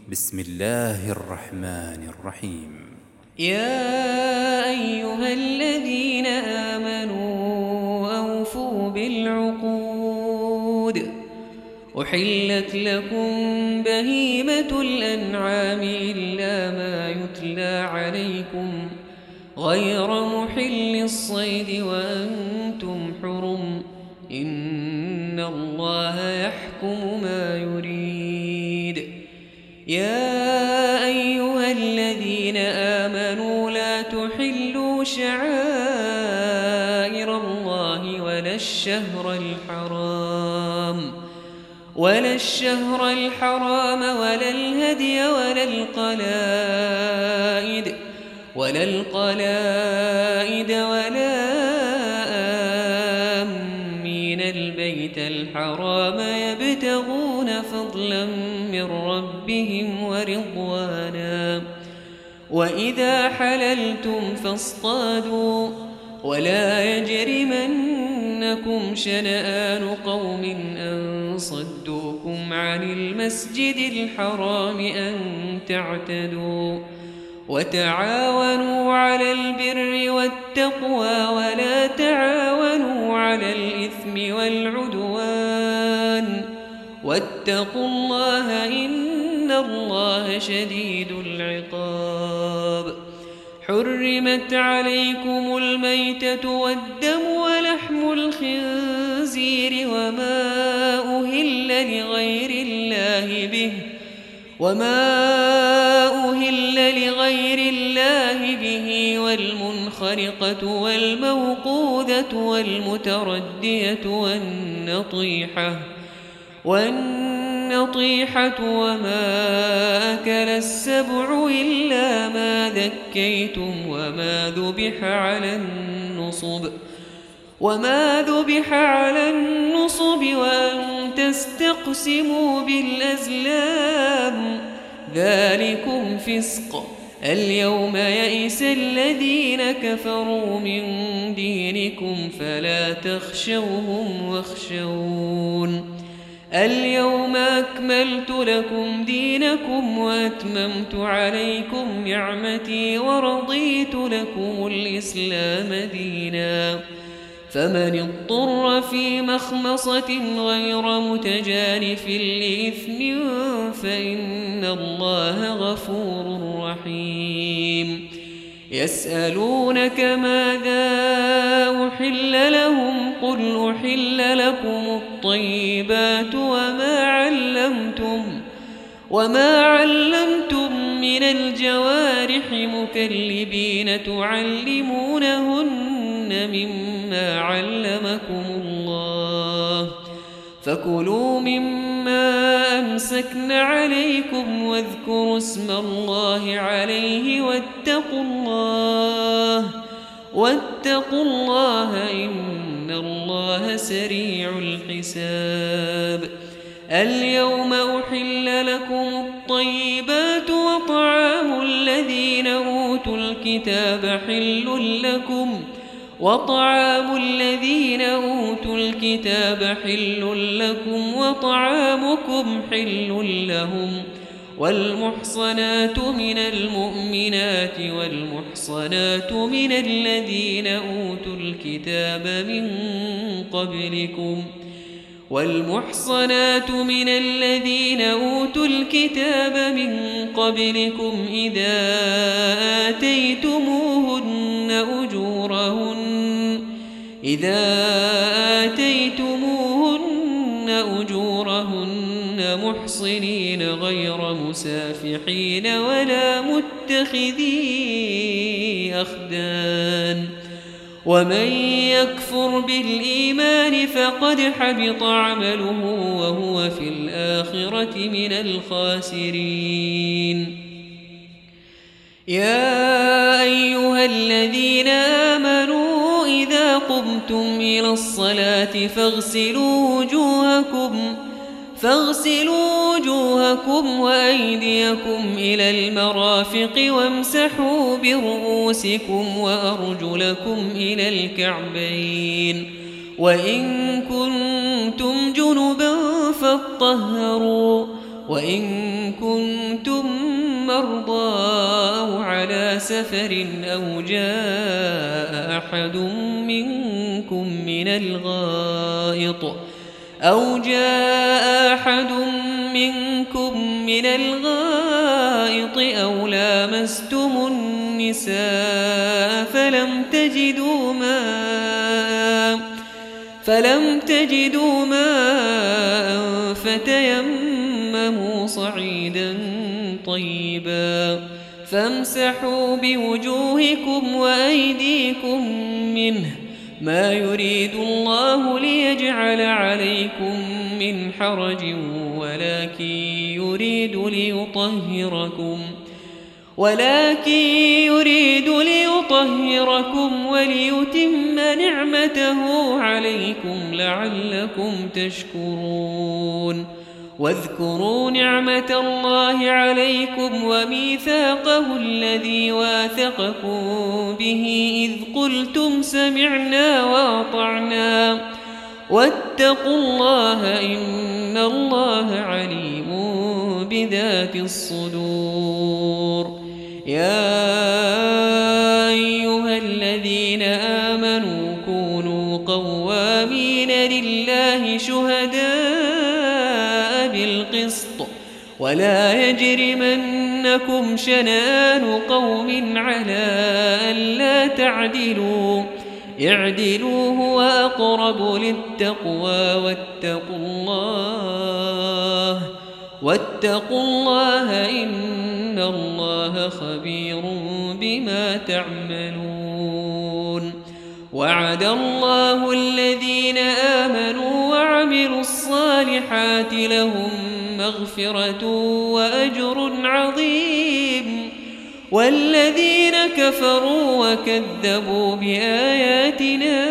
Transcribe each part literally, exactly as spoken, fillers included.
بسم الله الرحمن الرحيم. يا أيها الذين آمنوا أوفوا بالعقود. أحلت لكم بهيمة الأنعام إلا ما يتلى عليكم غير محل الصيد وأنتم حرم، إن الله يحكم ما يريد. يا أيها الذين آمنوا لا تحلوا شعائر الله ولا الشهر الحرام ولا الشهر الحرام ولا الهدي ولا القلائد ولا القلائد ولا آمين البيت الحرام يبتغون فضلا من ربهم ورضوانا. وإذا حللتم فاصطادوا ولا يجرمنكم شنآن قوم أن صدوكم عن المسجد الحرام أن تعتدوا. وتعاونوا على البر والتقوى ولا تعاونوا على الإثم والعدوان، واتقوا الله إن الله شديد العقاب. حرمت عليكم الميتة والدم ولحم الخنزير وما أهل لغير الله به وما أهل لغير الله به والمنخرقة والموقوذة والمتردية والنطيحة والنطيحة وما أكل السبع إلا ما ذكيتم وما ذبح على النصب وما ذبح على النصب وأن تستقسموا بالأزلام، ذلكم فسق. اليوم يئس الذين كفروا من دينكم فلا تخشوهم واخشون. اليوم أكملت لكم دينكم وأتممت عليكم نعمتي ورضيت لكم الإسلام دينا. فمن اضطر في مخمصة غير متجانف لإثم فإن الله غفور رحيم. يسألونك ماذا أحل لهم قل أحل لكم الطيبات وما علمتم وما علمتم من الجوارح مكلبين تعلمونهن مما علمكم الله، فكلوا مما أمسكن عليكم واذكروا اسم الله عليه واتقوا الله واتقوا الله إن الله سريع الحساب. اليوم أحل لكم الطيبات وطعام الذين أوتوا الكتاب حل لكم وطعام الذين أوتوا الكتاب حل لكم وطعامكم حل لهم. والمحصنات من المؤمنات والمحصنات من الذين أوتوا الكتاب من قبلكم والمحصنات من الذين أوتوا الكتاب من قبلكم إذا آتيتموهن أجورهن إذا آتيتموهن أجورهن محصنين غير مسافحين ولا متخذي أخدان. ومن يكفر بالإيمان فقد حبط عمله وهو في الآخرة من الخاسرين. يا أيها الذين آمنوا إذا قمتم إلى الصلاة فاغسلوا وجوهكم فاغسلوا وجوهكم وأيديكم إلى المرافق وامسحوا برؤوسكم وأرجلكم إلى الكعبين، وإن كنتم جنبا فاطهروا وإن كنتم مرضى أو على سفر أو جاء أحد منكم من الغائط أو جاء أحد منكم من الغائط أو لامستم النساء فلم تجدوا ماء فلم تجدوا ماء فتيمموا صعيدا طيبا فامسحوا بوجوهكم وأيديكم منه ما يريد الله ليجعل عليكم من حرج ولكن يريد ليطهركم ولكن يريد ليطهركم وليتم نعمته عليكم لعلكم تشكرون واذكروا نعمة الله عليكم وميثاقه الذي واثقكم به إذ قلتم سمعنا وأطعنا واتقوا الله إن الله عليم بذات الصدور يا أيها الذين آمنوا كونوا قوامين لله شهداء بالقسط ولا يجرمنكم شنآن قوم على ألا تعدلوا اعدلوا هو أقرب للتقوى واتقوا الله واتقوا الله إن الله خبير بما تعملون وعد الله الذين آمنوا وعملوا الصالحات لهم مغفرة وأجر عظيم والذين كفروا وكذبوا بآياتنا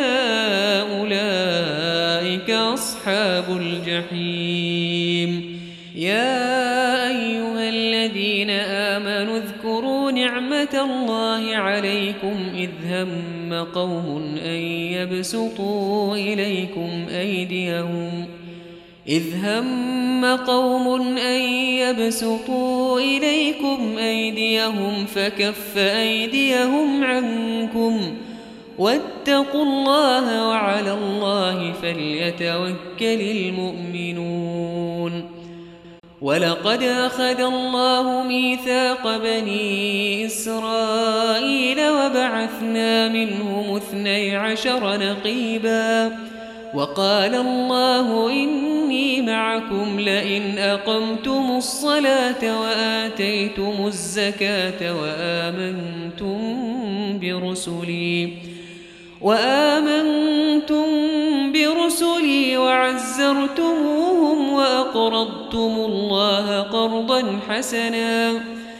أولئك أصحاب الجحيم يا أيها الذين آمنوا اذكروا نعمة الله عليكم إذ هم قوم أن يبسطوا إليكم أيديهم إذ هم قوم أن يبسطوا إليكم أيديهم فكف أيديهم عنكم واتقوا الله وعلى الله فليتوكل المؤمنون ولقد أخذ الله ميثاق بني إسرائيل وبعثنا منهم اثني عشر نقيبا وقال الله إني معكم لئن أقمتم الصلاة وآتيتم الزكاة وآمنتم برسلي وآمنتم برسلي وعزرتموهم وأقرضتم الله قرضا حسنا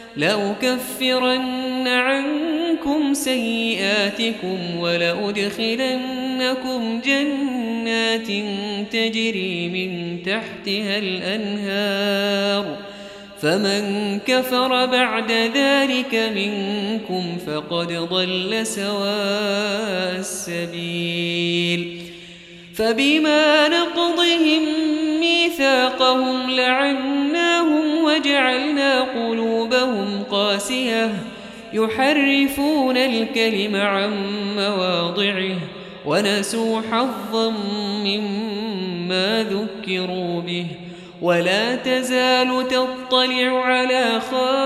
لأكفرن عنكم سيئاتكم ولأدخلنكم جنات تجري من تحتها الأنهار فمن كفر بعد ذلك منكم فقد ضل سواء السبيل فبما نقضهم ميثاقهم لعناهم وجعلنا قلوبهم قاسية يحرفون الكلم عن مواضعه ونسوا حظا مما ذكروا به ولا تزال تطلع على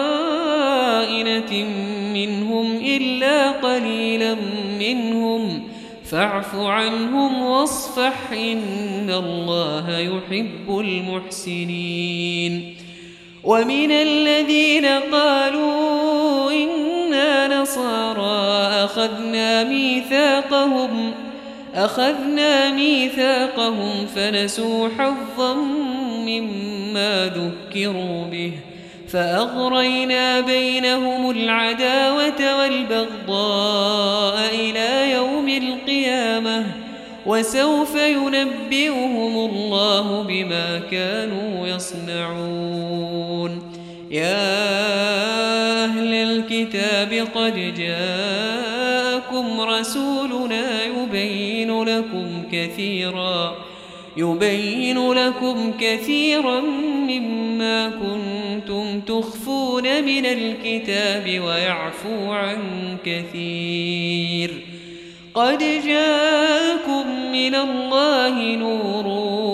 خائنة منهم إلا قليلا منهم فاعف عنهم واصفح إن الله يحب المحسنين ومن الذين قالوا إنا نصارى أخذنا ميثاقهم أخذنا ميثاقهم فنسوا حظا مما ذكروا به فأغرينا بينهم العداوة والبغضاء إلى يوم القيامة وسوف ينبئهم الله بما كانوا يصنعون يا أهل الكتاب قد جاءكم رسولنا يبين لكم كثيرا يبين لكم كثيرا مما ما كنتم تخفون من الكتاب ويعفو عن كثير. قد جاءكم من الله نور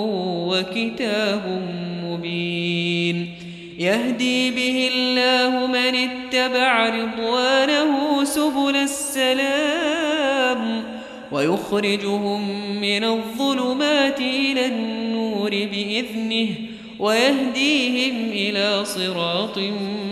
وكتاب مبين يهدي به الله من اتبع رضوانه سبل السلام ويخرجهم من الظلمات إلى النور بإذنه ويهديهم إلى صراط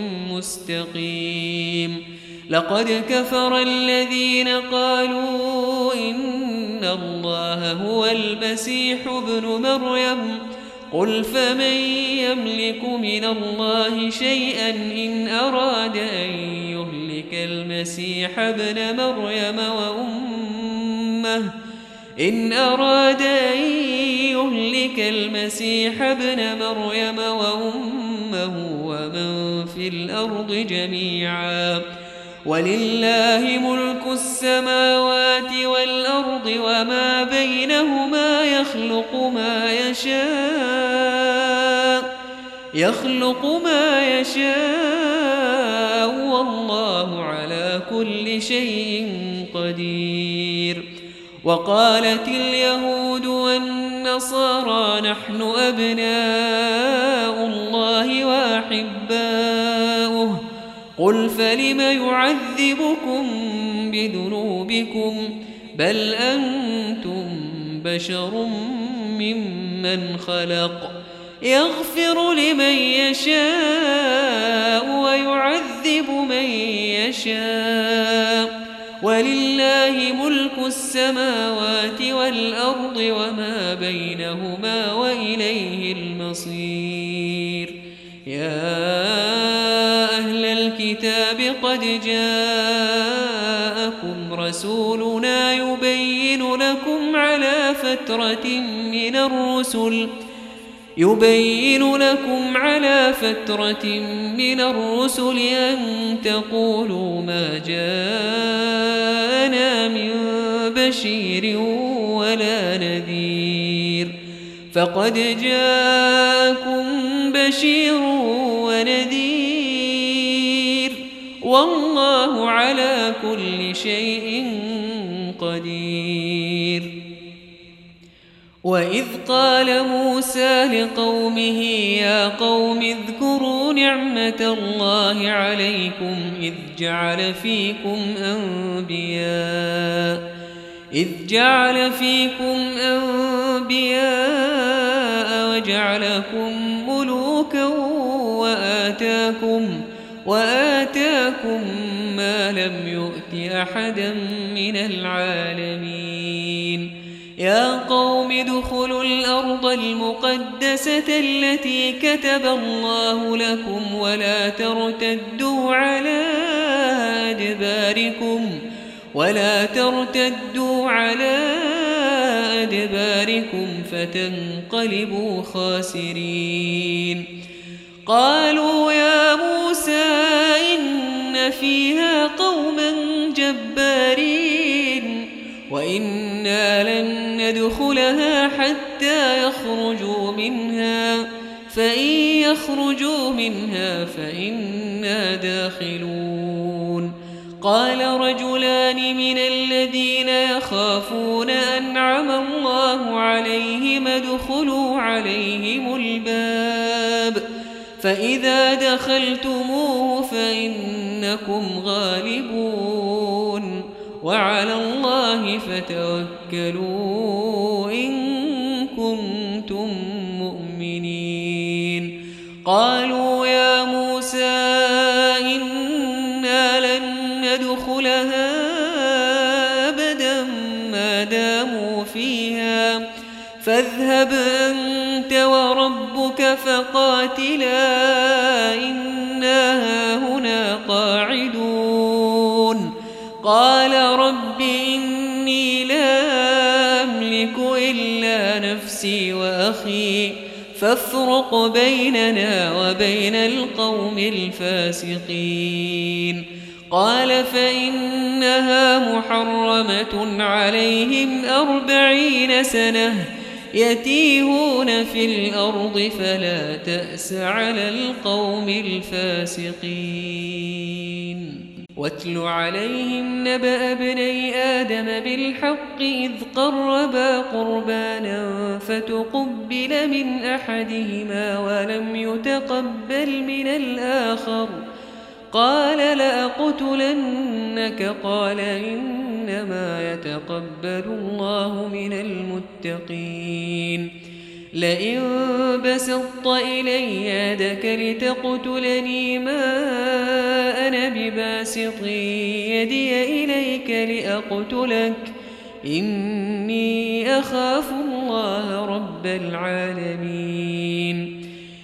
مستقيم. لقد كفر الذين قالوا إن الله هو المسيح ابن مريم قل فمن يملك من الله شيئا إن أراد أن يهلك المسيح ابن مريم وأمه إن أراد أن يهلك المسيح ابن مريم وأمه ومن في الأرض جميعا ولله ملك السماوات والأرض وما بينهما يخلق ما يشاء يخلق ما يشاء والله على كل شيء قدير. وقالت اليهود والنصارى نحن أبناء الله وأحباؤه قل فلم يعذبكم بذنوبكم بل أنتم بشر ممن خلق يغفر لمن يشاء ويعذب من يشاء ولله ملك السماوات والأرض وما بينهما وإليه المصير. يا أهل الكتاب قد جاءكم رسولنا يبين لكم على فترة من الرسل يبين لكم على فترة من الرسل أن تقولوا ما جاءنا من بشير ولا نذير فقد جاءكم بشير ونذير والله على كل شيء قدير. وإذ قال موسى لقومه يا قوم اذكروا نعمة الله عليكم إذ جعل فيكم أنبياء إذ جعل فيكم أنبياء وجعلكم ملوكا وآتاكم وآتاكم ما لم يؤت أحدا من العالمين. يا قوم ادخلوا الأرض المقدسة التي كتب الله لكم ولا ترتدوا على أدباركم ولا ترتدوا على أدباركم فتنقلبوا خاسرين. قالوا يا موسى إن فيها قوما جبارين وإنا لن ندخلها حتى يخرجوا منها فإن يخرجوا منها فإنا داخلون. قال رجلان من الذين يخافون أنعم الله عليهم ادخلوا عليهم الباب فإذا دخلتموه فإنكم غالبون وعلى الله فتوكلوا إن كنتم مؤمنين. قالوا يا موسى إنا لن ندخلها أبدا ما داموا فيها فاذهب أنت وربك فقاتلا إنا هاهنا قاعدون. قال رب إني لا أملك إلا نفسي وأخي فافرق بيننا وبين القوم الفاسقين. قال فإنها محرمة عليهم أربعين سنة يتيهون في الأرض فلا تأس على القوم الفاسقين. واتل عليهم نبأ ابني آدم بالحق إذ قربا قربانا فتقبل من أحدهما ولم يتقبل من الآخر قال لأقتلنك قال إنما يتقبل الله من المتقين. لئن بسطت إلي يدك لتقتلني ما أنا بباسط يدي إليك لأقتلك إني أخاف الله رب العالمين.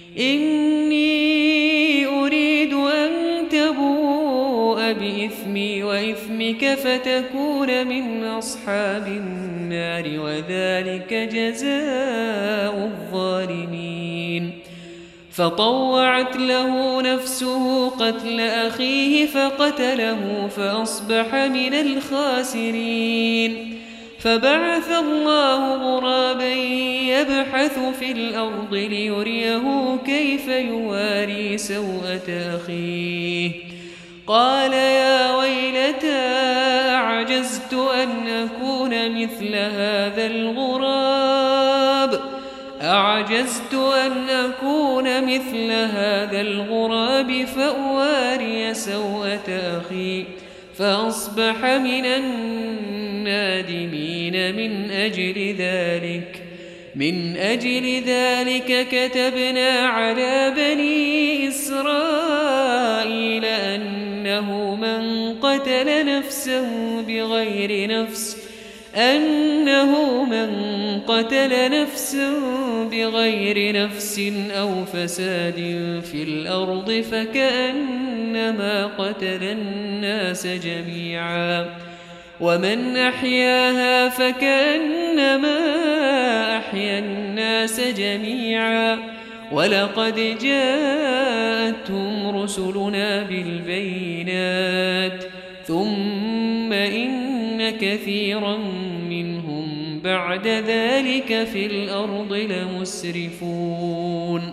إني أريد أن تبوء بإثمي وإثمك فتكون من أصحاب النار وذلك جزاء الظالمين. فطوعت له نفسه قتل أخيه فقتله فأصبح من الخاسرين. فبعث الله غرابا يبحث في الأرض ليريه كيف يواري سوءة أخيه قال يا ويلتى أعجزت أن أكون مثل هذا الغراب أعجزت أن أكون مثل هذا الغراب فأواري سوءة أخي فأصبح من النادمين. من أجل ذلك من أجل ذلك كتبنا على بني إسرائيل أنه من قتل نفسا بغير نفس أنه من قتل نفسا بغير نفس أو فساد في الأرض فكأنما قتل الناس جميعا ومن أحياها فكأنما أحيا الناس جميعا ولقد جاءتهم رسلنا بالبينات ثم إن كثيرا منهم بعد ذلك في الأرض لمسرفون.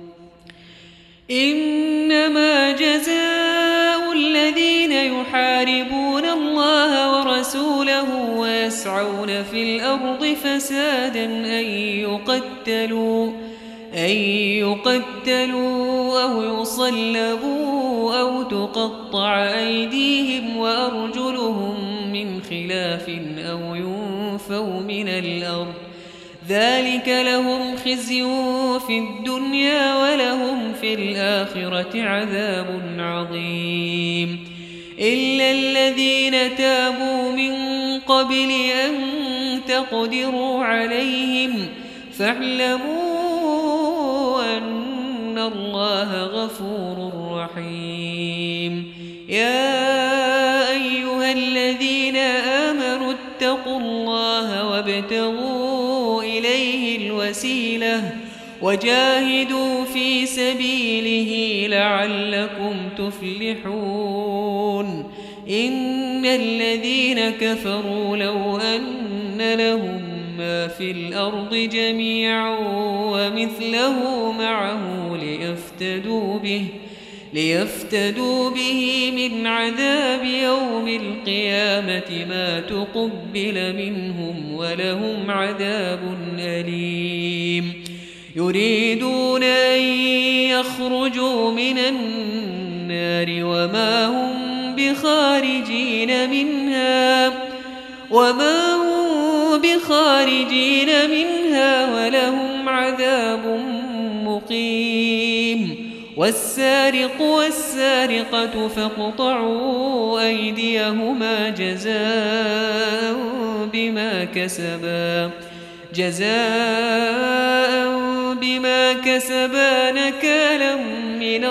إنما جزاء الذين يحاربون الله ورسوله ويسعون في الأرض فسادا أن يقتلوا أن يقتلوا أو يصلبوا أو تقطع أيديهم وأرجلهم من خلاف أو ينفوا من الأرض ذلك لهم خزي في الدنيا ولهم في الآخرة عذاب عظيم. إلا الذين تابوا من قبل أن تقدروا عليهم فاعلموا أن الله غفور رحيم. يا أيها الذين آمنوا اتقوا الله وابتغوا إليه الوسيلة وجاهدوا في سبيله لعلكم تفلحون. إن الذين كفروا لو أن لهم ما في الأرض جميعا ومثله معه ليفتدوا به ليفتدوا به من عذاب يوم القيامة ما تقبل منهم ولهم عذاب أليم. يريدون أن يخرجوا من النار وما هم بخارجين منها وما هم بخارجين منها ولهم عذاب مقيم. والسارق والسارقة فاقطعوا أيديهما جزاء بما كسبا جزاء بما كسبا نكالا من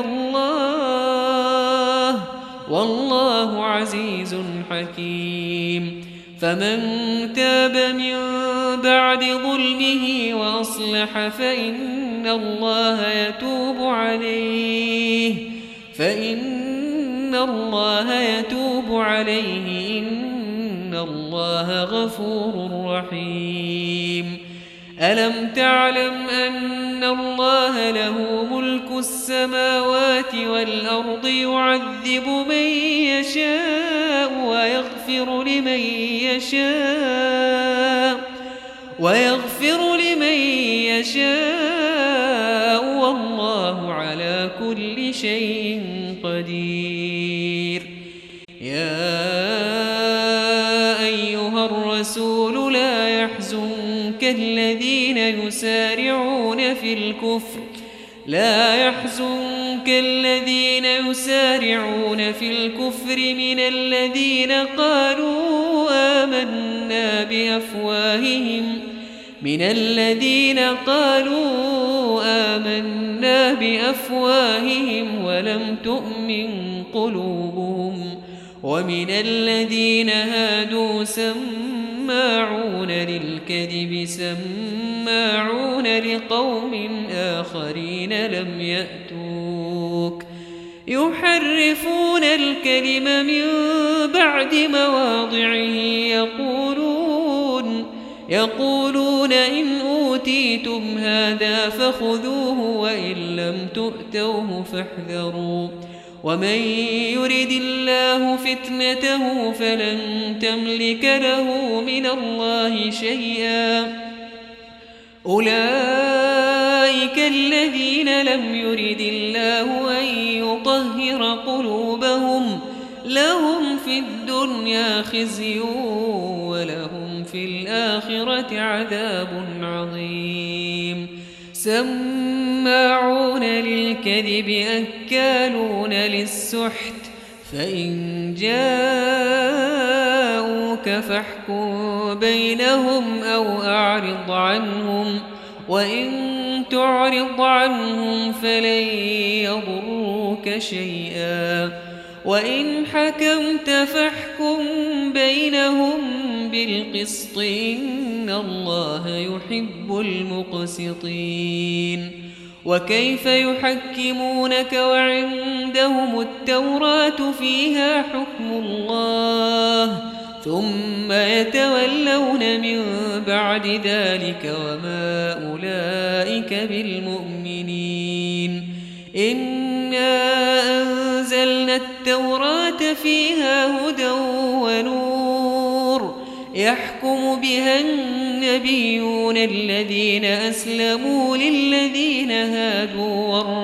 الله والله عزيز حكيم. فمن تاب من بعد ظلمه وأصلح فإن الله يتوب عليه فإن الله يتوب عليه إن الله غفور رحيم. ألم تعلم أن الله له ملك السماوات والأرض يعذب من يشاء ويغفر لمن يشاء ويغفر لمن يشاء والله على كل شيء قدير. يا أيها الرسول لا يحزنك الذين يسارعون في الكفر لا يحزنك الذين يسارعون في الكفر من الذين قالوا آمنا بأفواههم من الذين قالوا آمنا بأفواههم ولم تؤمن قلوبهم ومن الذين هادوا سماعون للكذب سماعون لقوم آخرين لم يأتوك يحرفون الكلم من بعد مواضعه يقولون يقولون إن أوتيتم هذا فخذوه وإن لم تؤتوه فاحذروا ومن يرد الله فتنته فلن تملك له من الله شيئا أولئك الذين لم يرد الله أن يطهر قلوبهم لهم في الدنيا خزي ولهم في الآخرة عذاب عظيم. سماعون للكذب أكالون للسحت فإن جاءوك فاحكم بينهم أو أعرض عنهم وإن تعرض عنهم فلن يضروك شيئا وإن حكمت فاحكم بينهم بالقسط إن الله يحب المقسطين. وكيف يحكمونك وعندهم التوراة فيها حكم الله ثم يتولون من بعد ذلك وما أولئك بالمؤمنين. إنا أنزلنا التوراة فيها هدى ونور يحكم بها النبيون الذين أسلموا للذين هادوا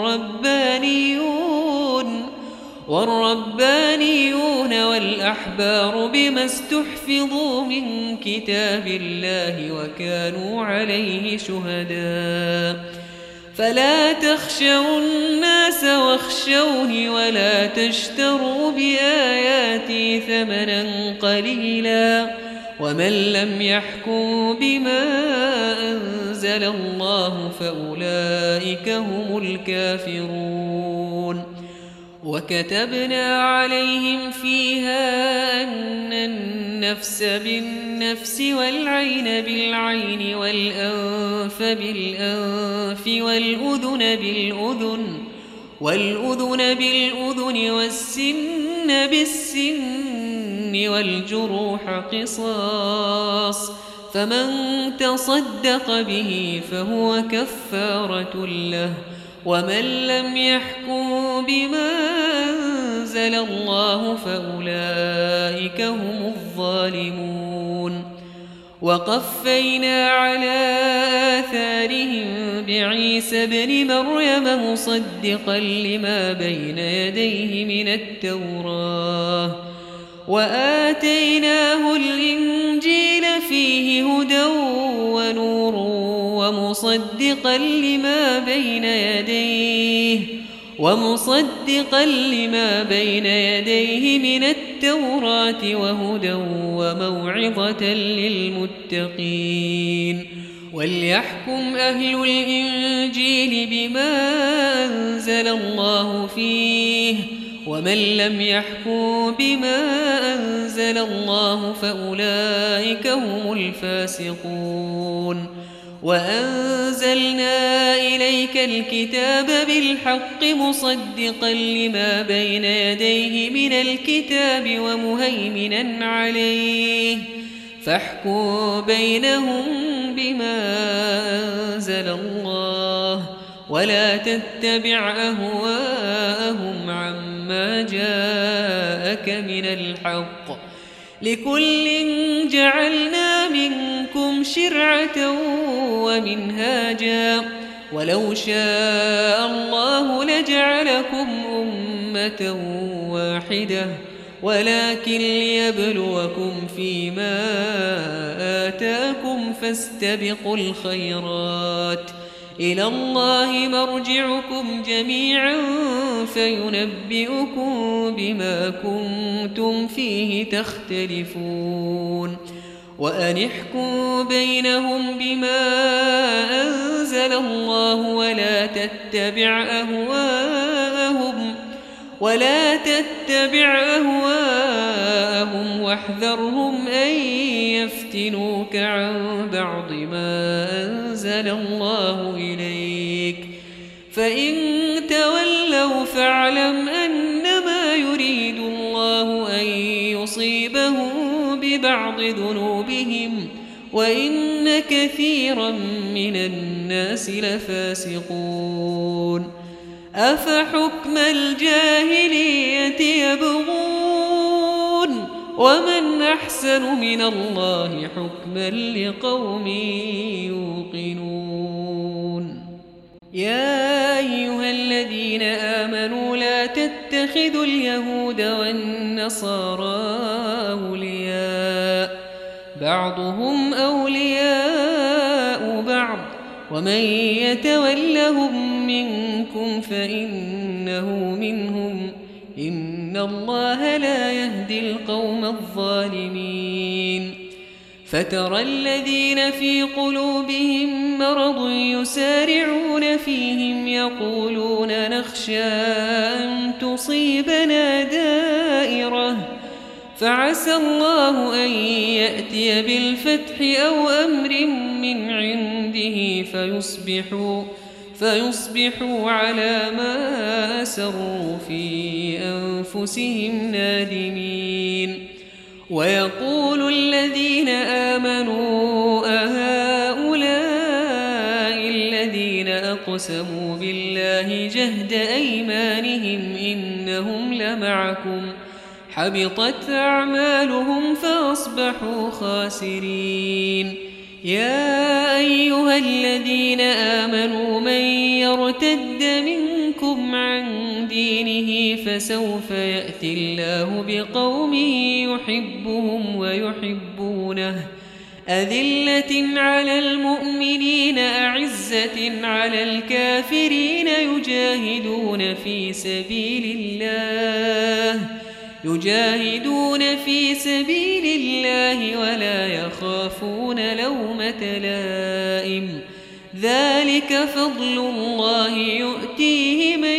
والربانيون والربانيون والأحبار بما استحفظوا من كتاب الله وكانوا عليه شهداء. فلا تخشوا الناس واخشوني ولا تشتروا بآياتي ثمنا قليلا ومن لم يحكم بما أنزل الله فأولئك هم الكافرون. وكتبنا عليهم فيها أن النفس بالنفس والعين بالعين والأنف بالأنف والأذن بالأذن والأذن بالأذن والسن بالسن والجروح قصاص فمن تصدق به فهو كفارة له ومن لم يحكم بما أنزل الله فأولئك هم الظالمون. وقفينا على آثارهم بعيسى ابن مريم مصدقا لما بين يديه من التوراة وآتيناه الإنجيل فيه هدى ونور ومصدقا لما بين يديه ومصدقا لما بين يديه من التوراة وهدى وموعظة للمتقين. وليحكم أهل الإنجيل بما أنزل الله فيه ومن لم يحكم بما أنزل الله فأولئك هم الفاسقون. وأنزلنا إليك الكتاب بالحق مصدقا لما بين يديه من الكتاب ومهيمنا عليه فاحكم بينهم بما أنزل الله ولا تتبع أهواءهم عما جاءك من الحق لكل جعلنا منكم شرعة ومنهاجا ولو شاء الله لجعلكم أمة واحدة ولكن ليبلوكم فيما آتاكم فاستبقوا الخيرات إلى الله مرجعكم جميعا فينبئكم بما كنتم فيه تختلفون وأن احكم بينهم بما أنزل الله ولا تتبع أهواءهم ولا تتبع أهواءهم واحذرهم أن يفتنوك عن بعض ما أنزل الله إليك فإن تولوا فاعلم أنما يريد الله أن يصيبهم ببعض ذنوبهم وإن كثيرا من الناس لفاسقون أفحكم الجاهلية يبغون ومن أحسن من الله حكما لقوم يوقنون يا أيها الذين آمنوا لا تتخذوا اليهود والنصارى أولياء بعضهم أولياء بعض ومن يتولهم منكم فإنه منهم إن الله لا يهدي القوم الظالمين فترى الذين في قلوبهم مرض يسارعون فيهم يقولون نخشى أن تصيبنا دائرة فعسى الله أن يأتي بالفتح أو أمر من عنده فيصبحوا, فيصبحوا على ما أسروا في أنفسهم نادمين ويقول الذين آمنوا أهؤلاء الذين أقسموا بالله جهد أيمانهم إنهم لمعكم حبطت أعمالهم فأصبحوا خاسرين يا أيها الذين آمنوا من يرتد منكم عن دينه فسوف يأتي الله بقوم يحبهم ويحبونه أذلة على المؤمنين أعزة على الكافرين يجاهدون في سبيل الله يجاهدون في سبيل الله ولا يخافون لومة لائم ذلك فضل الله يؤتيه من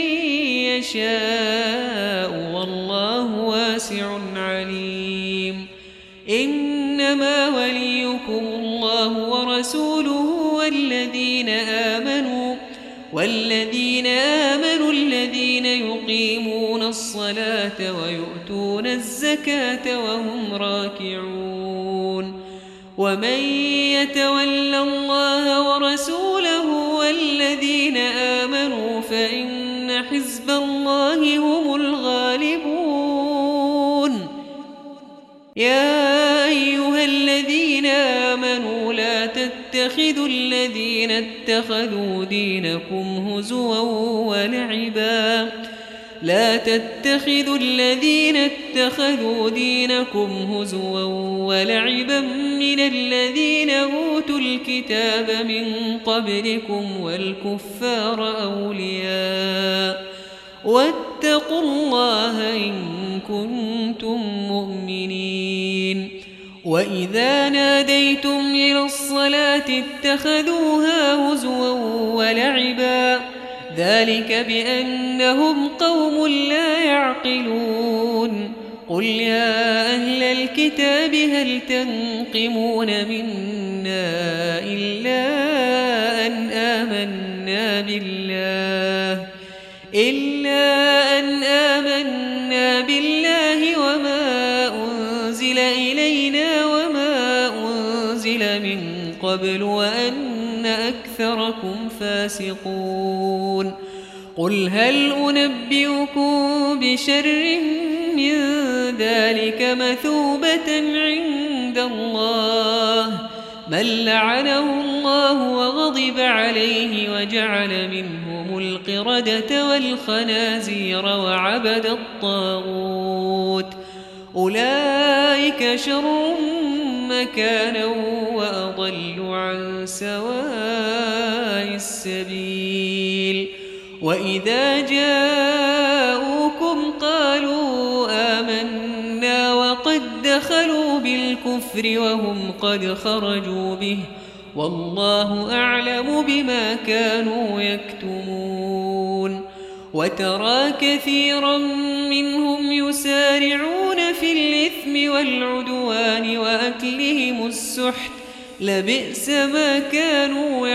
يشاء والله واسع عليم إنما وليكم الله ورسوله والذين آمنوا والذين آمنوا الذين يقيمون الصلاة ويؤتون الزكاة وهم راكعون ومن يتول الله ورسوله والذين آمنوا فإن حزب الله هم الغالبون يا أيها الذين آمنوا لا تتخذوا الذين اتخذوا دينكم هزوا ولعبا لا تتخذوا الذين اتخذوا دينكم هزوا ولعبا من الذين أوتوا الكتاب من قبلكم والكفار أولياء واتقوا الله إن كنتم مؤمنين وإذا ناديتم إلى الصلاة اتخذوها هزوا ولعبا ذلك بأنهم قوم لا يعقلون قل يا أهل الكتاب هل تنقمون منا إلا أن آمنا بالله إلا أن آمنا بالله وما أنزل إلينا وما أنزل من قبل وأن أكثركم فاسقون قل هل أنبئكم بشر من ذلك مثوبة عند الله من لعنه الله وغضب عليه وجعل منهم القردة والخنازير وعبد الطاغوت أولئك شر مكانا وأضل عن سواء السبيل وإذا جاءوكم قالوا آمنا وقد دخلوا بالكفر وهم قد خرجوا به والله أعلم بما كانوا يكتمون وترى كثيرا منهم يسارعون في الإثم والعدوان وأكلهم السحت لبئس ما كانوا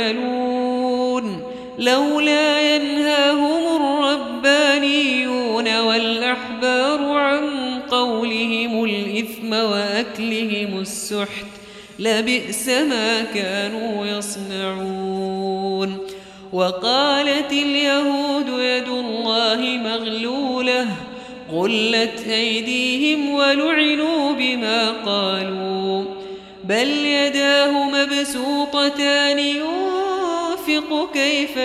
يعملون لولا ينهاهم الربانيون والأحبار عن قولهم الإثم وأكلهم السحت لبئس ما كانوا يصنعون وقالت اليهود يد الله مغلولة غلت أيديهم ولعنوا بما قالوا بل يداه مبسوطتان ينفق كيف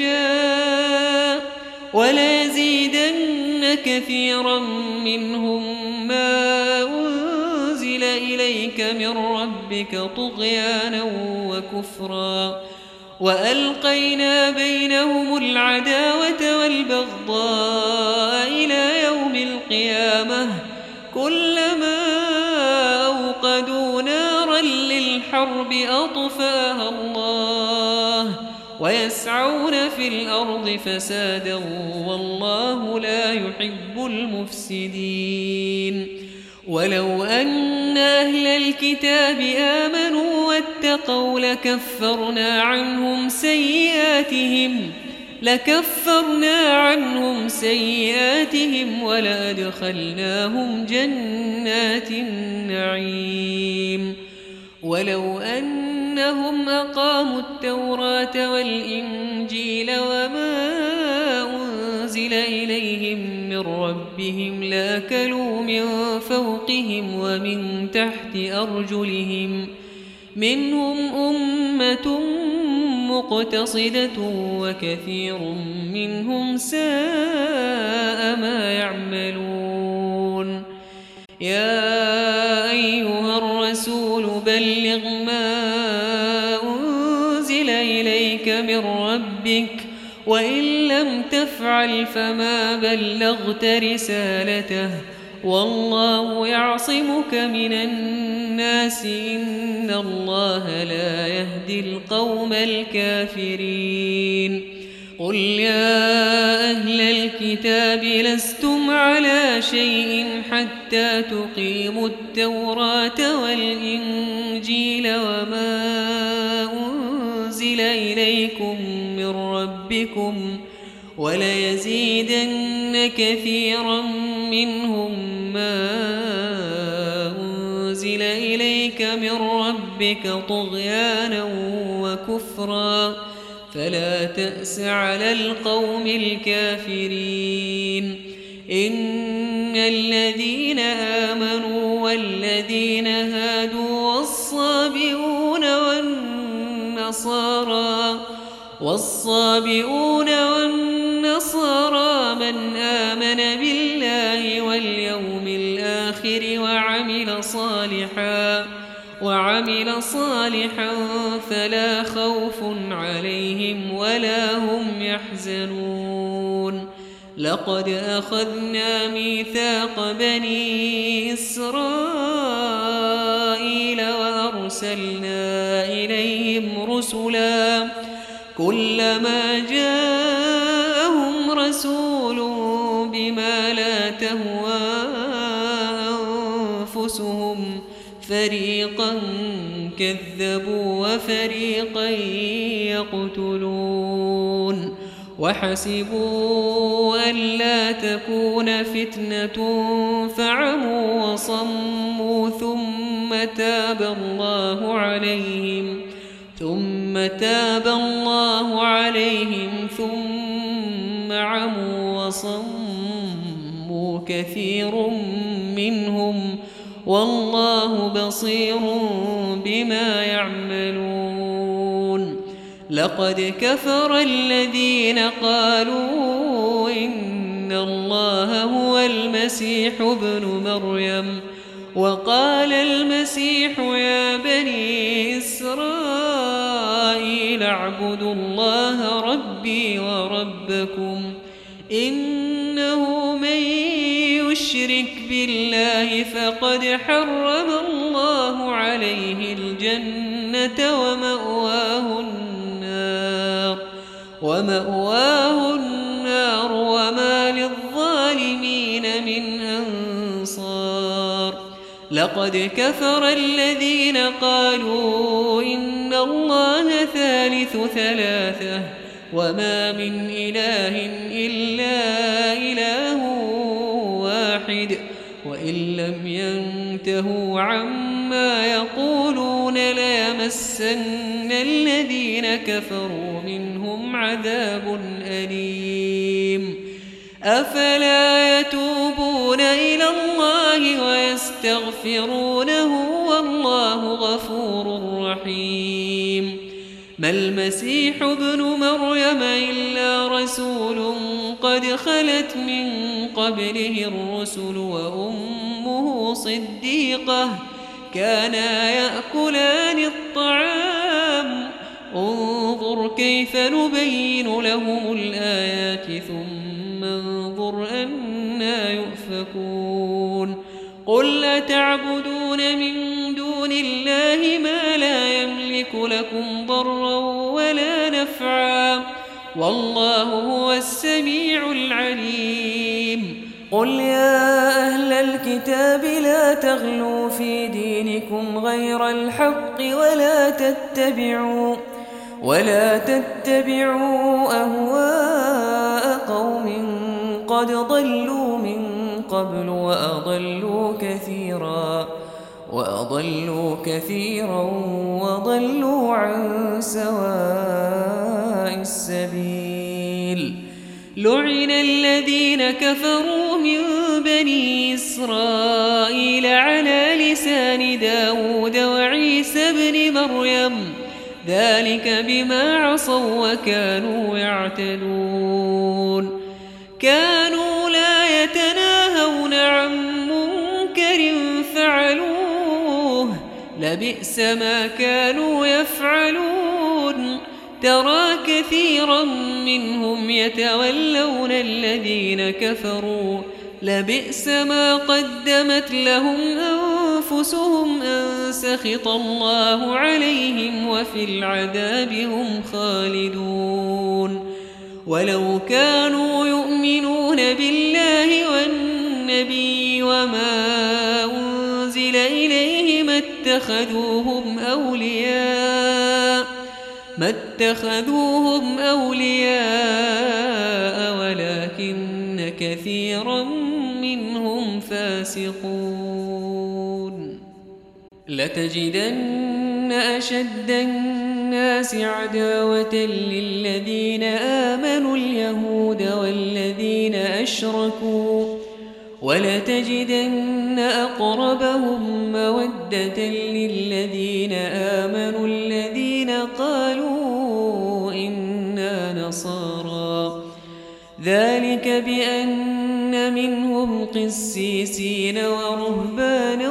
يشاء وليزيدن كثيرا منهم ما أنزل إليك من ربك طغيانا وكفرا وألقينا بينهم العداوة والبغضاء إلى يوم القيامة كلما أوقدوا نارا للحرب أطفاها الله ويسعون في الأرض فسادا والله لا يحب المفسدين ولو أن أهل الكتاب آمنوا واتقوا لكفرنا عنهم سيئاتهم لكفرنا عنهم سيئاتهم ولأدخلناهم جنات النعيم ولو أنهم أقاموا التوراة والإنجيل وما أنزل إليهم من ربهم لأكلوا من فوقهم ومن تحت أرجلهم منهم أمة مقتصدة وكثير منهم ساء ما يعملون يا أيها الرسول بلغ ما أنزل إليك من ربك وإن لم تفعل فما بلغت رسالته والله يعصمك من الناس إن الله لا يهدي القوم الكافرين قل يا أهل الكتاب لستم على شيء حتى تقيموا التوراة والإنجيل وما أنزل إليكم من ربكم وليزيدن كثيرا منهم ما أنزل إليك من ربك طغيانا وكفرا فلا تأس على القوم الكافرين إن الذين آمنوا والذين هادوا والصابئون والنصارى والصابئون والنصارى من آمن بالله واليوم الآخر وعمل صالحا وعمل صالحا فلا خوف عليهم ولا هم يحزنون لقد أخذنا ميثاق بني إسرائيل وأرسلنا إليهم رسلا كلما جاءهم رسول بما لا تهوى أنفسهم فريقا كذبوا وفريقا يقتلون وحسبوا ألا تكون فتنة فعموا وصموا ثم تاب الله عليهم ثم تاب الله عليهم ثم عموا وصموا كثير منهم والله بصير بما يعملون. لقد كفر الذين قالوا إن الله هو المسيح ابن مريم وقال المسيح يا بني إسرائيل اعبدوا الله ربي وربكم إنه من يشرك بالله فقد حرم الله عليه الجنة ومأواه النار ومأواه النار وما للظالمين من أنصار. لقد كفر الذين قالوا إن الله ثالث ثلاثة وما من إله إلا إله واحد وإن لم ينتهوا عما يقولون ليمسن الذين كفروا منهم عذاب أليم. أفلا يتوبون إلى الله ويستغفرونه والله غفور رحيم. ما المسيح ابن مريم إلا رسول قد خلت من قبله الرسل وأمه صديقة كانا يأكلان الطعام انظر كيف نبين لهم الآيات ثم انظر أنا يؤفكون. قل أتعبدون من دون الله ما لا يملك لكم ضرا ولا نفعا والله هو السميع العليم. قل يا أهل الكتاب لا تغلوا في دينكم غير الحق ولا تتبعوا ولا تتبعوا أهواء قوم قد ضلوا من قبل وأضلوا كثيرا وأضلوا كثيرا وضلوا عن سواء السبيل. لعن الذين كفروا من بني إسرائيل على لسان داود وعيسى بن مريم ذلك بما عصوا وكانوا يعتدون. كانوا لا يتناهون عن منكر فعلوه لبئس ما كانوا يفعلون. ترى كثيرا منهم يتولون الذين كفروا لبئس ما قدمت لهم أنفسهم أن سخط الله عليهم وفي العذاب هم خالدون. ولو كانوا يؤمنون بالله والنبي وما أنزل إليه ما اتخذوهم أولياء ما اتخذوهم أولياء ولكن كثيرا منهم فاسقون. لتجدن أشد الناس عداوة للذين آمنوا اليهود والذين أشركوا ولتجدن أقربهم مودة للذين آمنوا الذين قالوا إنا نصارى ذلك بأن منهم قسيسين ورهبانا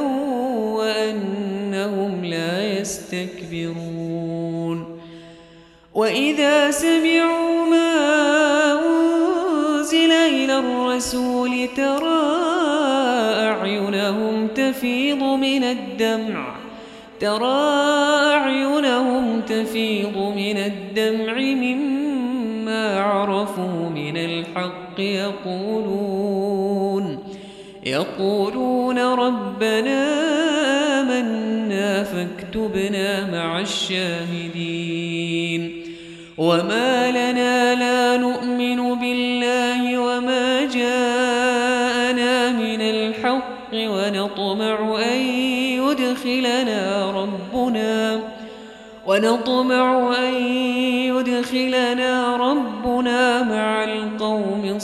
وأنهم لا يستكبرون. وإذا سمعوا ما أنزل إلى الرسول ترى أعينهم تفيض من الدمع ترى أعينهم تفيض من الدمع مما عرفوا من الحق يقولون يقولون ربنا آمنا فاكتبنا مع الشاهدين. وما لنا لا نؤمن بالله وما جاءنا من الحق ونطمع أن يدخلنا ربنا ونطمع أن يدخلنا ربنا مع القوم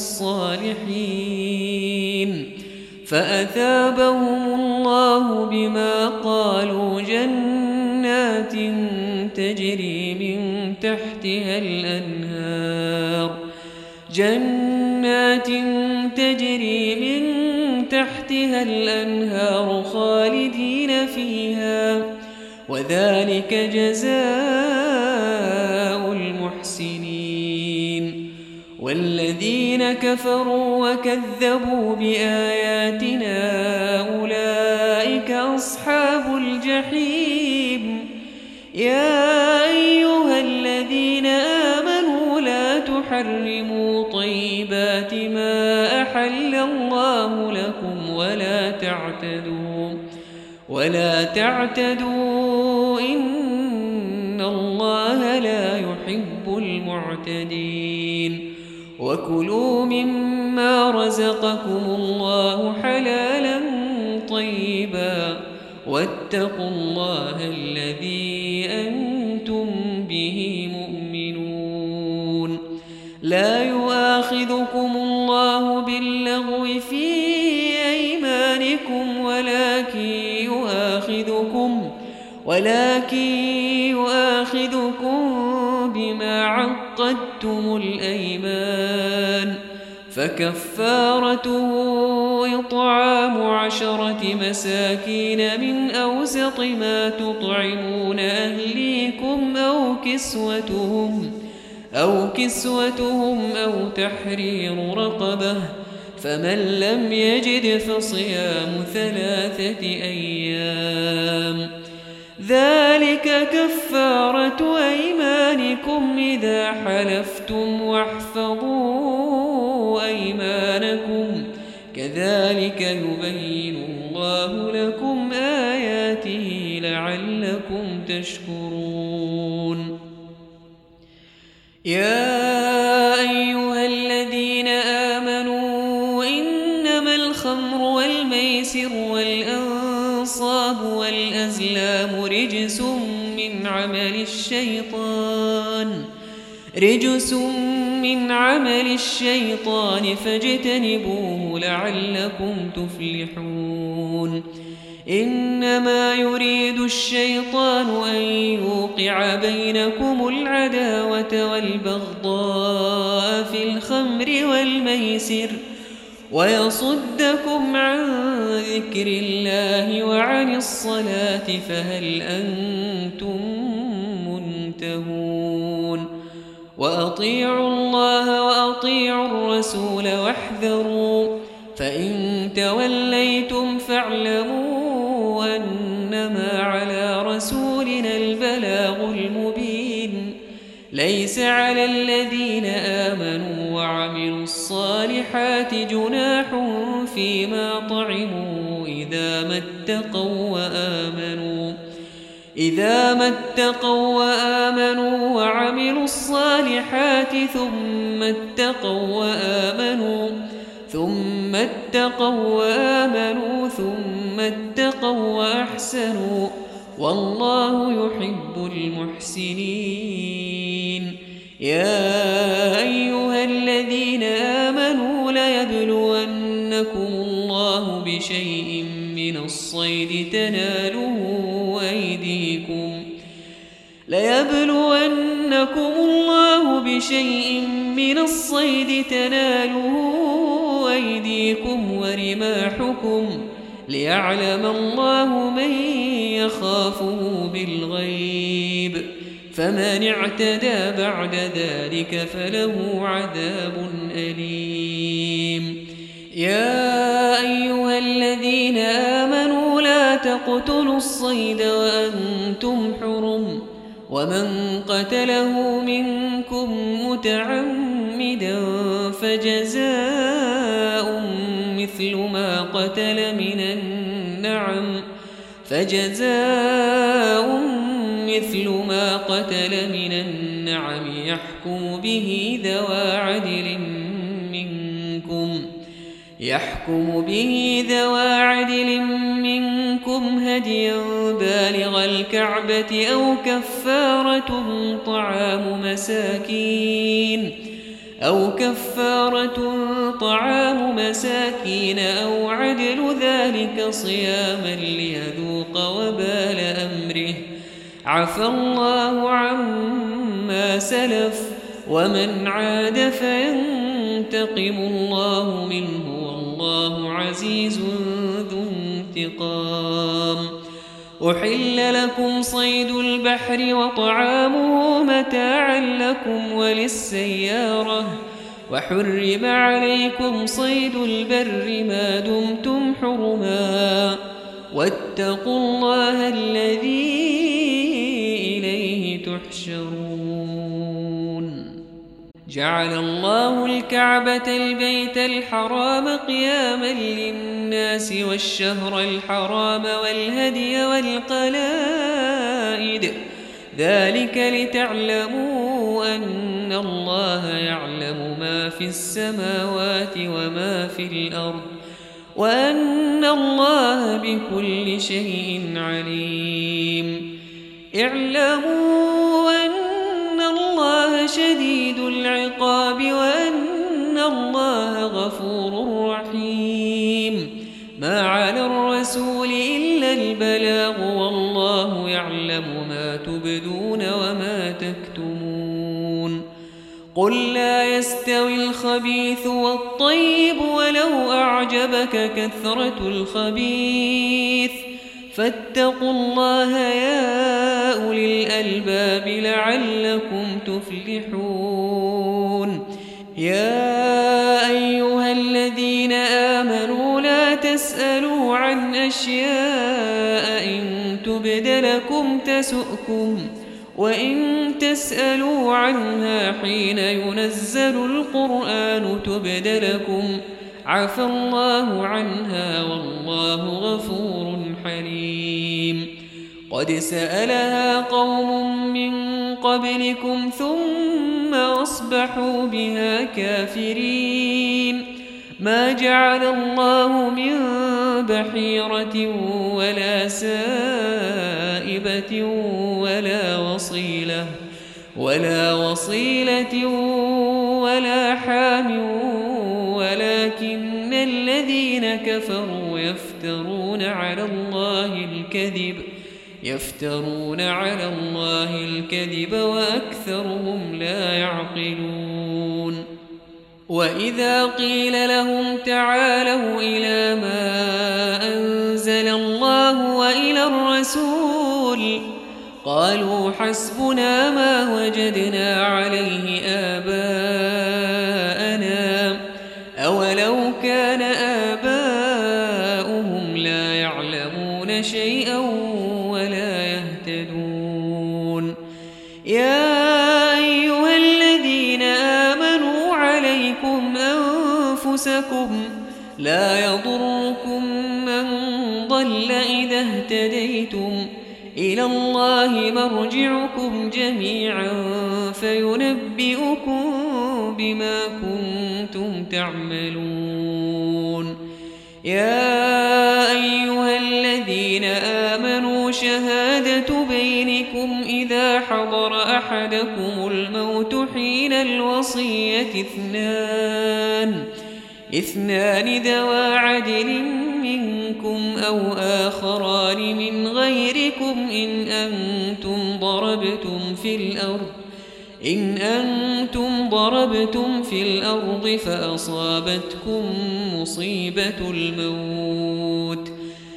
الصالحين فأثابهم الله بما قالوا جنات تجري من تحتها الأنهار جنات تجري من تحتها الأنهار خالدين فيها وذلك جزاء المحسنين والذين كفروا وكذبوا بآياتنا أولئك أصحاب الجحيم يا أيها الذين آمنوا لا تحرموا طيبات ما أحل الله لكم ولا تعتدوا ولا تعتدوا إن الله لا يحب المعتدين وكلوا مما رزقكم الله حلالا طيبا واتقوا الله الذي أنتم به مؤمنون لا يؤاخذكم الله باللغو في أيمانكم ولكن يؤاخذكم ولكن يؤاخذكم بما عقدتم الأيمان فكفارته إطعام عشرة مساكين من أوسط ما تطعمون أهليكم أو كسوتهم أو كسوتهم أو تحرير رقبة فمن لم يجد فصيام ثلاثة أيام ذلك كفارة أيمانكم إذا حلفتم واحفظوا أيمانكم كذلك يبين الله لكم آياته لعلكم تشكرون يا أيها الذين آمنوا إنما الخمر والميسر والأنصاب والأزلام رجس من عمل الشيطان رجس من عمل الشيطان فاجتنبوه لعلكم تفلحون إنما يريد الشيطان أن يوقع بينكم العداوة والبغضاء في الخمر والميسر ويصدكم عن ذكر الله وعن الصلاة فهل أنتم منتهون وأطيعوا الله وأطيعوا الرسول واحذروا فإن توليتم فاعلموا أنما على رسولنا البلاغ المبين ليس على الذين آمنوا وعملوا الصالحات جناح فيما طعموا إذا ما اتقوا وآمنوا إذا ما اتقوا وآمنوا وعملوا الصالحات ثم اتقوا وآمنوا ثم اتقوا وآمنوا ثم اتقوا وأحسنوا والله يحب المحسنين يا أيها الذين آمنوا ليبلونكم الله بشيء من الصيد تناله أيديكم ليبلونكم الله بشيء من الصيد تناله أيديكم ورماحكم ليعلم الله من يخافه بالغيب فمن اعتدى بعد ذلك فله عذاب أليم يا أيها الذين آمنوا لا تقتلوا الصيد وأنتم حرم ومن قتله منكم متعمدا فجزاء مثل ما قتل من النعم فجزاء مثل ما قتل من النعم يحكم به ذوى عدل منكم يحكم به ذوى عدل منكم هديا بالغ الكعبة أو كفارة طعام مساكين أو كفارة طعام مساكين أو عدل ذلك صياما ليذوق وبال أمره عفى الله عما سلف ومن عاد فينتقم الله منه والله عزيز ذو انتقام. أحل لكم صيد البحر وطعامه متاعا لكم وللسيارة وحرم عليكم صيد البر ما دمتم حرما واتقوا الله الذي إليه تحشرون. جعل الله الكعبة البيت الحرام قياما للناس والشهر الحرام والهدي والقلائد ذلك لتعلموا أن الله يعلم ما في السماوات وما في الأرض وأن الله بكل شيء عليم. اعلموا أن الله شديد العقاب وأن الله غفور رحيم. ما على الرسول إلا البلاغ والله يعلم ما تبدون وما تكتمون. قل لا يستوي الخبيث والطيب ولو أعجبك كثرة الخبيث فاتقوا الله يا أولي الألباب لعلكم تفلحون. يا أيها الذين آمنوا لا تسألوا عن أشياء إن تبد لكم تسؤكم وإن تسألوا عنها حين ينزل القرآن تبد لكم عفى الله عنها والله غفور حليم. قد سألها قوم من قبلكم ثم أصبحوا بها كافرين. ما جعل الله من بحيرة ولا سائبة ولا وصيلة ولا وصيلة ولا حام ولكن الذين كفروا يفترون على الله الكذب يفترون على الله الكذب وأكثرهم لا يعقلون. وإذا قيل لهم تعالوا إلى ما أنزل الله وإلى الرسول قالوا حسبنا ما وجدنا عليه آباءنا أولو كان آباؤهم لا يعلمون شيئا ولا يهتدون. يا أيها الذين آمنوا عليكم أنفسكم لا يضركم من ضل إذا اهتديتم إلى الله مرجعكم جميعا فينبئكم بما كنتم تعملون. يا أيها الذين آمنوا شهادة بينكم إذا حضر أحدكم الموت حين الوصية اثنان اثنان ذوى عدل منكم أو آخران من غيركم إن أنتم ضربتم في الأرض إن أنتم ضربتم في الأرض فأصابتكم مصيبة الموت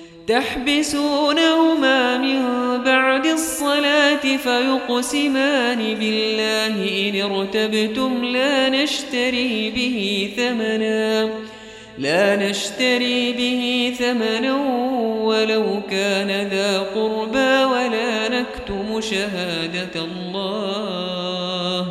تحبسونهما من بعد الصلاة فيقسمان بالله إن ارتبتم لا نشتري به ثمنا لا نشتري به ثمنا ولو كان ذا قربى ولا نكتم شهادة الله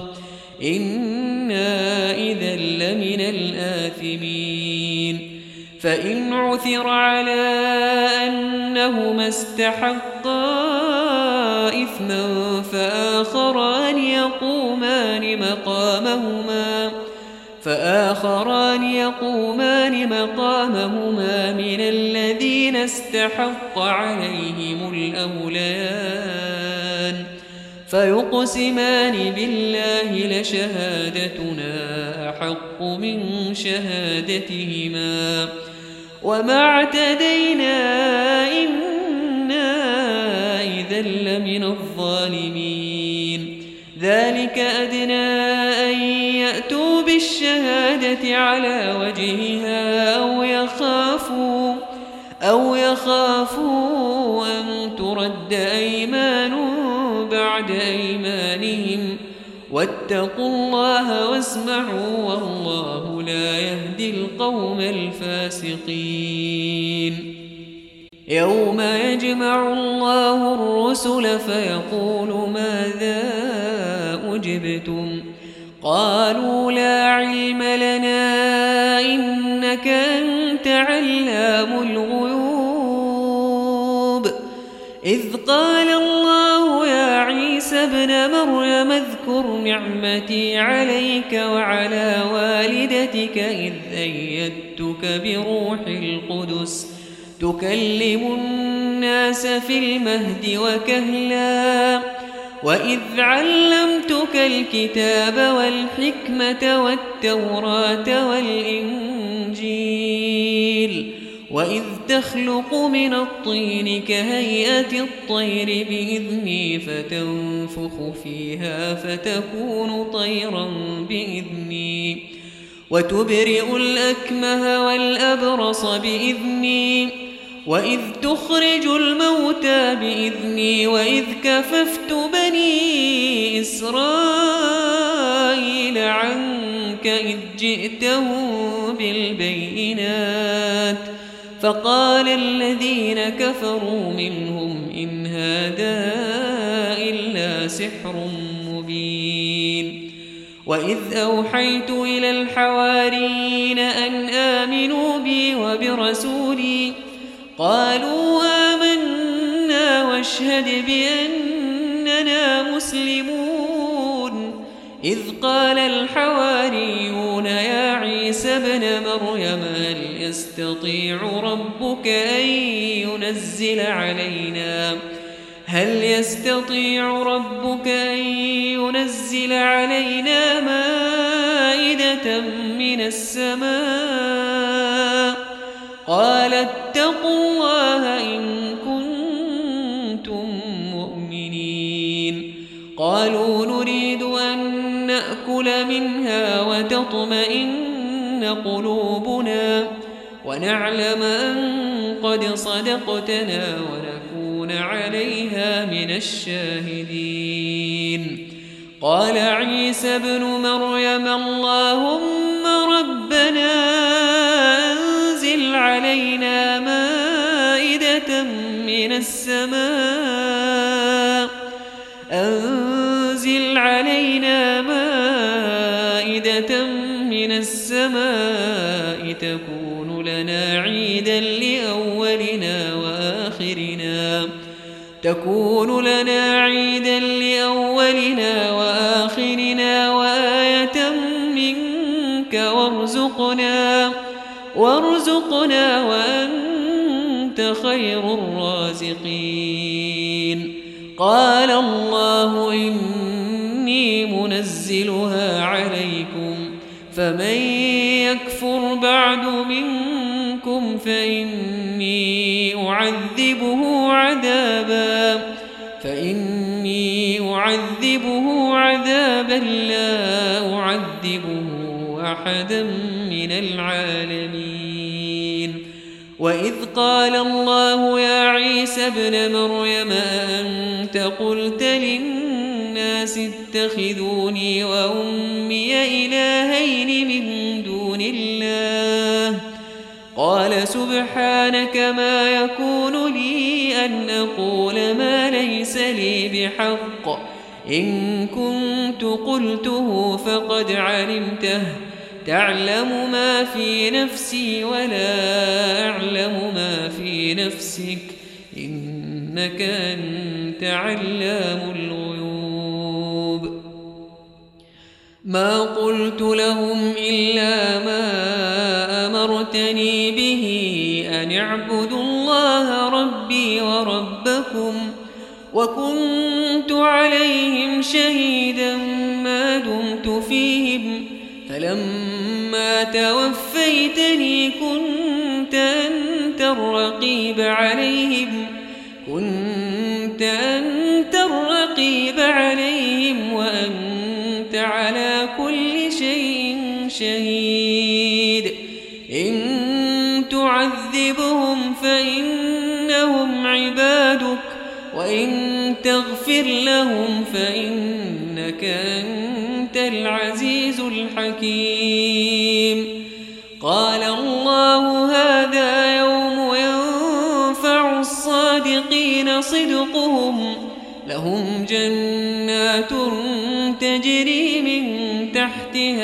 إنا إذا لمن الآثمين. فإن عثر على أنهما استحقا إثما فآخران يقومان مقامهما فآخران يقومان مقامهما من الذين استحق عليهم الأوليان فيقسمان بالله لشهادتنا أحق من شهادتهما وما اعتدينا إنا إذا لمن الظالمين ذلك أدنى أن يأتوا بالشهادة على وجهها أو يخافوا أو يخافوا أن ترد أيمان بعد أيمانهم واتقوا الله واسمعوا والله لا يهدي القوم الفاسقين يوم يجمع الله الرسل فيقول ماذا أجبتم قالوا لا علم لنا إنك أنت علام الغيوب إذ قال الله يا عيسى ابن مريم اذكر نعمتي عليك وعلى والدتك إذ أيدتك بروح القدس تكلم الناس في المهد وكهلا وإذ علمتك الكتاب والحكمة والتوراة والإنجيل وإذ تخلق من الطين كهيئة الطير بإذني فتنفخ فيها فتكون طيرا بإذني وتبرئ الأكمه والأبرص بإذني وإذ تخرج الموتى بإذني وإذ كففت بني إسرائيل عنك إذ جئتهم بالبينات فقال الذين كفروا منهم إن هذا إلا سحر مبين وإذ أوحيت إلى الحواريين أن آمنوا بي وبرسولي قالوا آمنا واشهد بأننا مسلمون إذ قال الحواريون يا عيسى ابن مريم هل يستطيع ربك أن ينزل علينا هل يستطيع ربك أن ينزل علينا مائدة من السماء قال اتقوا الله إن كنتم مؤمنين قالوا نريد أن نأكل منها وتطمئن قلوبنا ونعلم أن قد صدقتنا ونكون عليها من الشاهدين قال عيسى ابن مريم اللهم ربنا أنزل علينا مائدة من السماء أنزل علينا مائدة من السماء تكون لنا عيدا لأولنا وآخرنا تكون لنا عيدا لأولنا وآخرنا وآية منك وارزقنا وارزقنا وأنت خير الرازقين قال الله إني منزلها عليكم فمن يكفر بعد منكم فإني أعذبه عذابا فإني أعذبه عذابا لا أعذبه أحدا من العالمين وإذ قال الله يا عيسى ابن مريم أنت قلت للناس اتخذوني وأمي إلهين من دون الله قال سبحانك ما يكون لي أن أقول ما ليس لي بحق إن كنت قلته فقد علمته تعلم ما في نفسي ولا أعلم ما في نفسك إنك أنت علام الغيوب ما قلت لهم إلا ما أمرتني به أن اعبدوا الله ربي وربكم وكنت عليهم شهيدا ما دمت فيهم فلما توفيتني كنت أنت الرقيب عليهم كنت أنت الرقيب عليهم وأنت على كل شيء شهيد إن تعذبهم فإنهم عبادك وإن تغفر لهم فإنك أنت العزيز الحكيم قال الله هذا يوم ينفع الصادقين صدقهم لهم جنات تجري من تحتها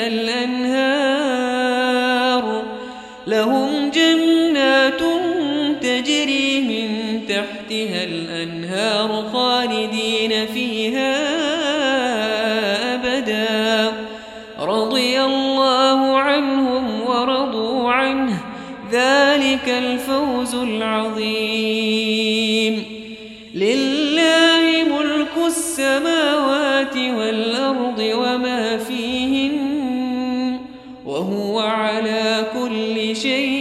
الأنهار لهم جنات تجري من تحتها الأنهار خالدين فيها أبدا رضي الله عنهم ورضوا عنه ذلك الفوز العظيم لله ملك السماوات والأرض وما فيهن وهو على كل شيء